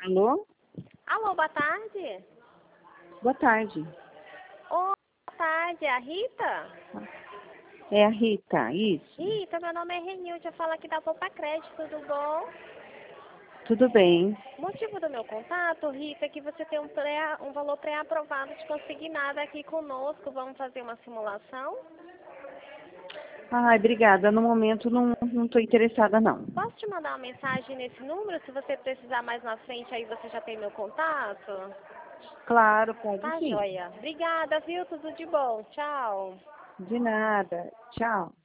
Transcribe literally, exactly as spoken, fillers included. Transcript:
Alô? Alô, boa tarde. Boa tarde. Oi, boa tarde, é a Rita? É a Rita, isso. Rita, meu nome é Renilde, eu falo aqui da Poupa Crédito, tudo bom? Tudo bem. O motivo do meu contato, Rita, é que você tem um, pré, um valor pré-aprovado de consignado aqui conosco. Vamos fazer uma simulação? Ai, obrigada. No momento não não estou interessada, não. Posso te mandar uma mensagem nesse número? Se você precisar mais na frente, aí você já tem meu contato? Claro, pode Tá, sim. joia. Obrigada, viu? Tudo de bom. Tchau. De nada. Tchau.